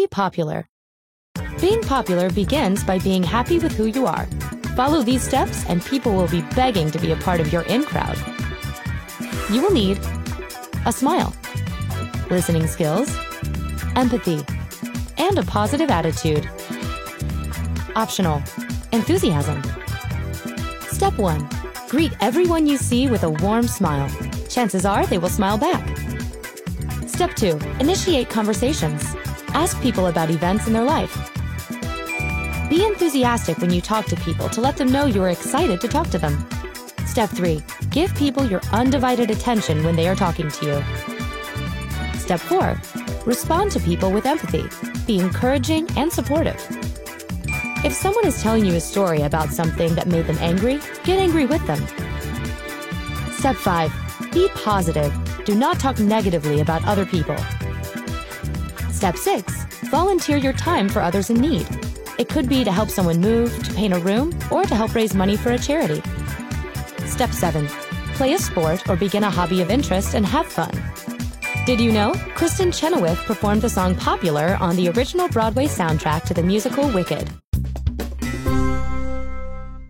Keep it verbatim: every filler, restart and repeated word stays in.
Be popular. Being popular begins by being happy with who you are. Follow these steps and people will be begging to be a part of your in crowd. You will need a smile, listening skills, empathy, and a positive attitude. Optional, enthusiasm. Step one, greet everyone you see with a warm smile. Chances are they will smile back. Step two, initiate conversations. Ask people about events in their life. Be enthusiastic when you talk to people to let them know you are excited to talk to them. Step three, give people your undivided attention when they are talking to you. Step four, respond to people with empathy. Be encouraging and supportive. If someone is telling you a story about something that made them angry, get angry with them. Step five, be positive. Do not talk negatively about other people. Step six, volunteer your time for others in need. It could be to help someone move, to paint a room, or to help raise money for a charity. Step seven, play a sport or begin a hobby of interest and have fun. Did you know Kristin Chenoweth performed the song Popular on the original Broadway soundtrack to the musical Wicked?